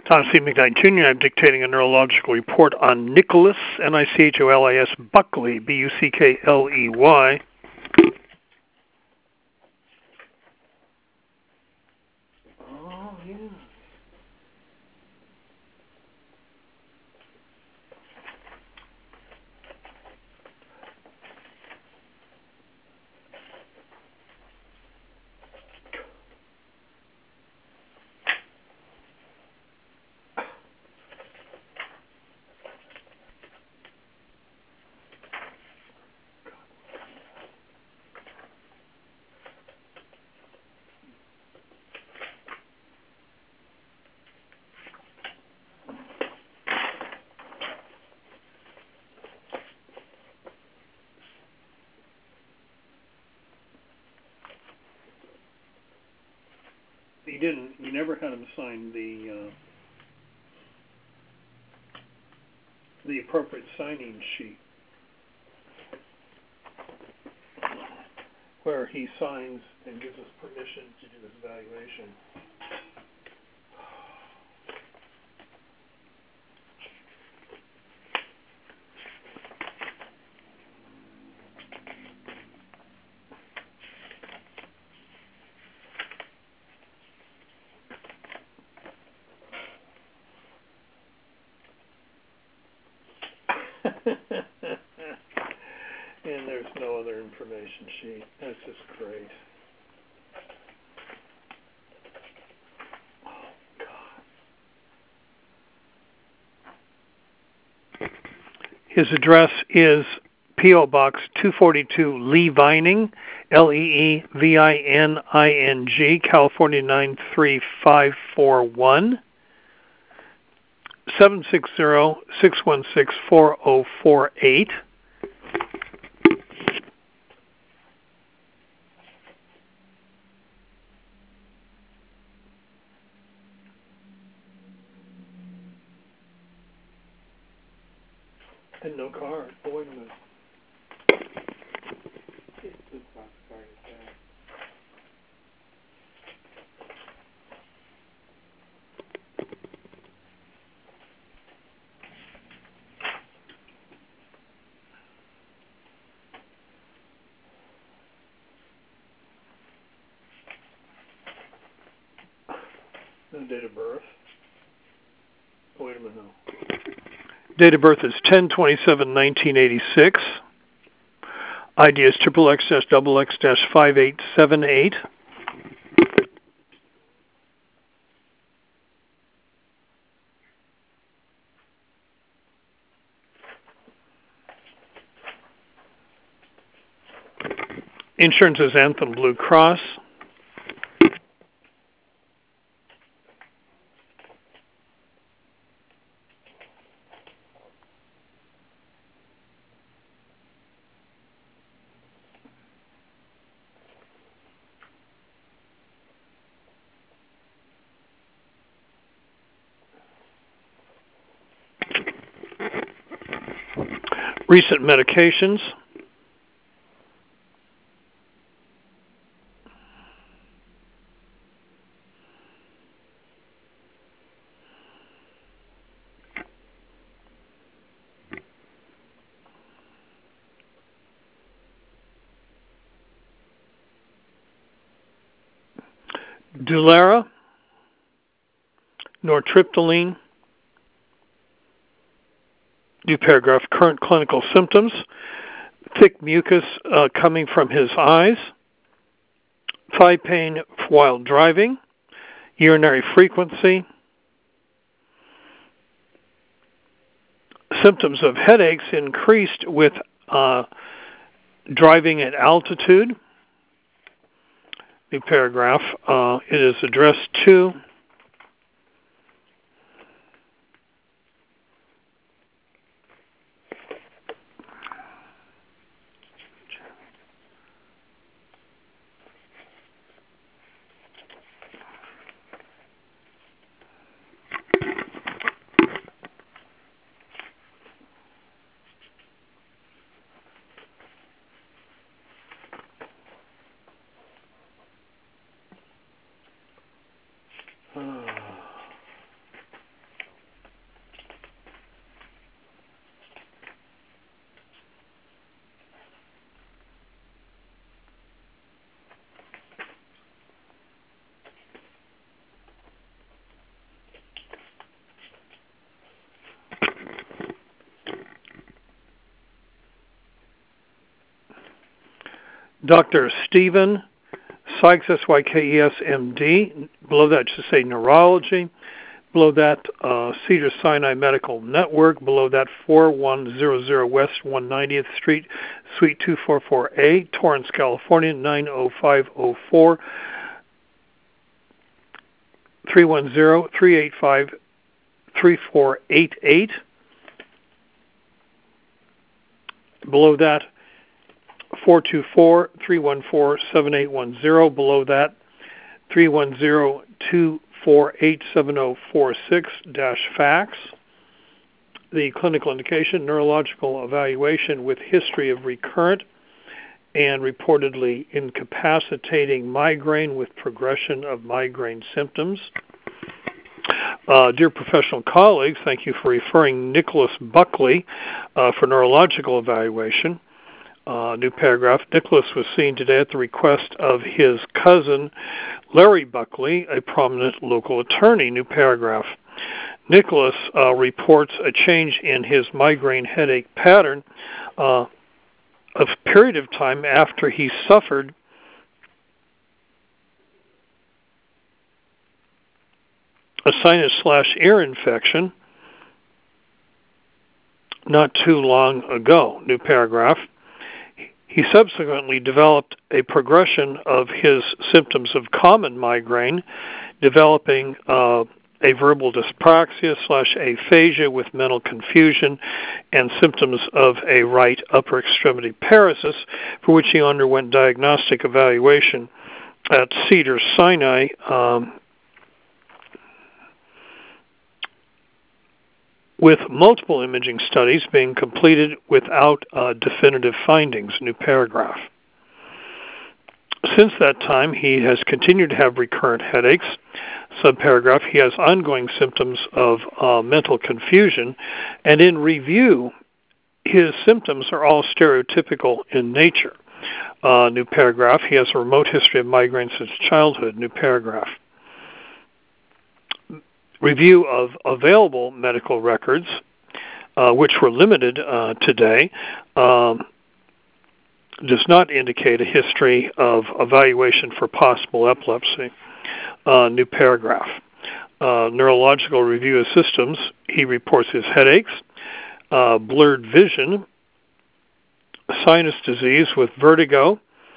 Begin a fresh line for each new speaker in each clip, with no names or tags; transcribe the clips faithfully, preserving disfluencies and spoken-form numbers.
Thomas C. McKnight Junior I'm dictating a neurological report on Nicholas, N I C H O L I S, Buckley, B U C K L E Y. Oh, yeah. He didn't. You never had him sign the uh, the appropriate signing sheet, where he signs and gives us permission to do this evaluation. And there's no other information sheet. That's just great. Oh, God. His address is P O Box two forty-two, Lee Vining, L E E V I N I N G, California nine three five four one. seven six zero, six one six, four zero four eight. And no card. Oh, wait a minute. No date of birth. Oh, wait a minute. No. Date of birth is ten twenty-seven nineteen eighty-six. I D is triple X dash double X dash five eight seven eight. Insurance is Anthem Blue Cross. Recent medications. Dulera, nortriptyline. New paragraph, current clinical symptoms. Thick mucus uh, coming from his eyes. Thigh pain while driving. Urinary frequency. Symptoms of headaches increased with uh, driving at altitude. New paragraph, uh, it is addressed to Doctor Stephen Sykes, S Y K E S, M D. Below that, just say neurology. Below that, uh, Cedars-Sinai Medical Network. Below that, forty-one hundred West one hundred ninetieth Street, Suite two forty-four A, Torrance, California, nine oh five oh four. three one zero, three eight five, three four eight eight. Below that, four two four, three one four, seven eight one zero. Below that, three one zero, two four eight, seven zero four six dash fax. The clinical indication, neurological evaluation with history of recurrent and reportedly incapacitating migraine with progression of migraine symptoms. Uh, dear professional colleagues, thank you for referring Nicholas Buckley uh, for neurological evaluation. Uh, new paragraph. Nicholas was seen today at the request of his cousin, Larry Buckley, a prominent local attorney. New paragraph. Nicholas uh, reports a change in his migraine headache pattern uh, a period of time after he suffered a sinus slash ear infection not too long ago. New paragraph. He subsequently developed a progression of his symptoms of common migraine, developing uh, a verbal dyspraxia slash aphasia with mental confusion and symptoms of a right upper extremity paresis, for which he underwent diagnostic evaluation at Cedars-Sinai um, with multiple imaging studies being completed without uh, definitive findings. New paragraph. Since that time, he has continued to have recurrent headaches. Subparagraph, he has ongoing symptoms of uh, mental confusion, and in review, his symptoms are all stereotypical in nature. Uh, new paragraph, he has a remote history of migraine since childhood. New paragraph. Review of available medical records, uh, which were limited uh, today, um, does not indicate a history of evaluation for possible epilepsy. Uh, new paragraph. Uh, neurological review of systems, he reports his headaches, uh, blurred vision, sinus disease with vertigo,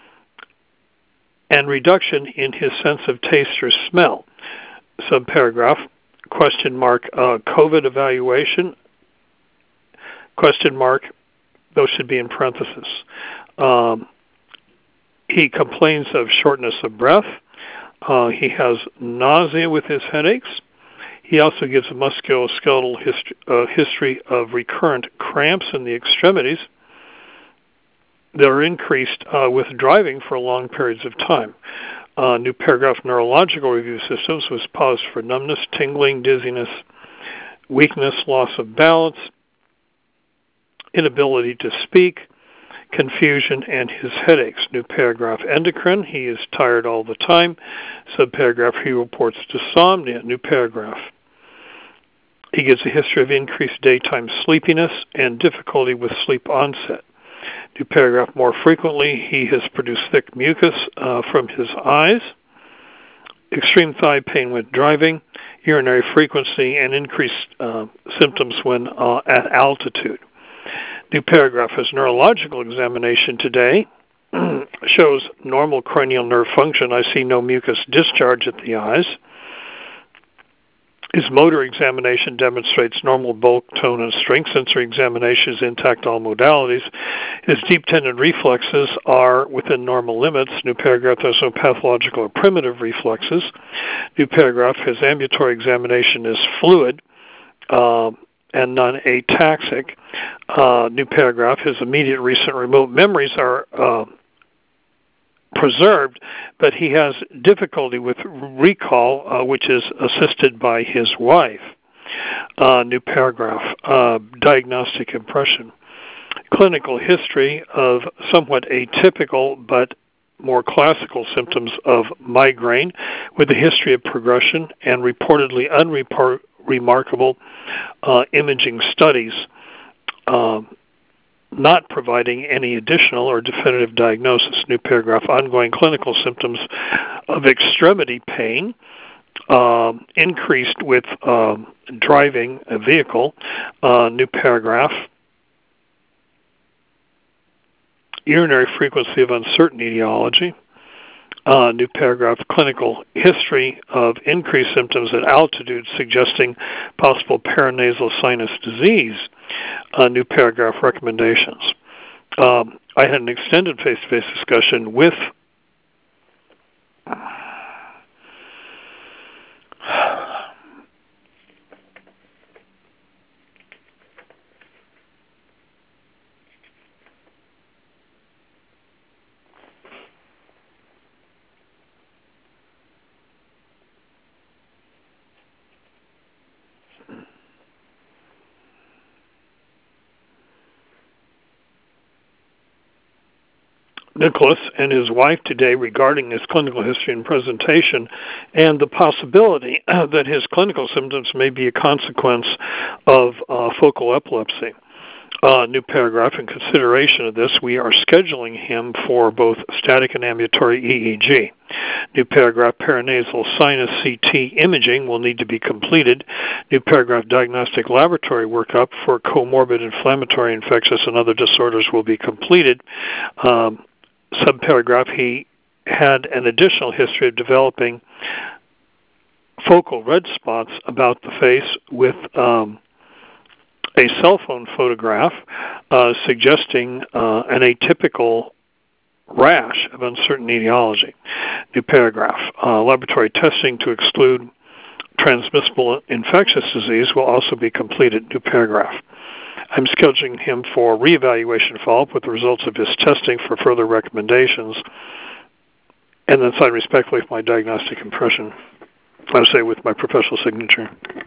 and reduction in his sense of taste or smell. Subparagraph. Question mark, uh, COVID evaluation, question mark, those should be in parentheses. Um, he complains of shortness of breath. Uh, he has nausea with his headaches. He also gives a musculoskeletal history, uh, history of recurrent cramps in the extremities that are increased uh, with driving for long periods of time. Uh, new paragraph, neurological review systems was paused for numbness, tingling, dizziness, weakness, loss of balance, inability to speak, confusion, and his headaches. New paragraph, endocrine, he is tired all the time. Subparagraph, he reports dysomnia. New paragraph. He gives a history of increased daytime sleepiness and difficulty with sleep onset. New paragraph, more frequently, he has produced thick mucus uh, from his eyes, extreme thigh pain with driving, urinary frequency, and increased uh, symptoms when uh, at altitude. New paragraph, his neurological examination today shows normal cranial nerve function. I see no mucus discharge at the eyes. His motor examination demonstrates normal bulk, tone, and strength. Sensory examination is intact all modalities. His deep tendon reflexes are within normal limits. New paragraph, there's no pathological or primitive reflexes. New paragraph, his ambulatory examination is fluid uh, and non-ataxic. Uh, new paragraph, his immediate recent remote memories are uh, preserved, but he has difficulty with recall, uh, which is assisted by his wife. Uh, new paragraph, uh, diagnostic impression. Clinical history of somewhat atypical but more classical symptoms of migraine with a history of progression and reportedly unremarkable uh, imaging studies. Um, not providing any additional or definitive diagnosis. New paragraph, ongoing clinical symptoms of extremity pain, um, increased with um, driving a vehicle. Uh, new paragraph, urinary frequency of uncertain etiology. Uh, new paragraph, clinical history of increased symptoms at altitude suggesting possible paranasal sinus disease. Uh, new paragraph, recommendations. Um, I had an extended face-to-face discussion with Nicholas and his wife today regarding his clinical history and presentation and the possibility uh, that his clinical symptoms may be a consequence of uh, focal epilepsy. Uh, new paragraph, in consideration of this, we are scheduling him for both static and ambulatory E E G. New paragraph, paranasal sinus C T imaging will need to be completed. New paragraph, diagnostic laboratory workup for comorbid inflammatory, infectious, and other disorders will be completed. Um, subparagraph, he had an additional history of developing focal red spots about the face with um, a cell phone photograph uh, suggesting uh, an atypical rash of uncertain etiology. New paragraph, uh, laboratory testing to exclude transmissible infectious disease will also be completed. New paragraph. I'm scheduling him for reevaluation follow-up with the results of his testing for further recommendations. And then sign respectfully with my diagnostic impression, I would say with my professional signature.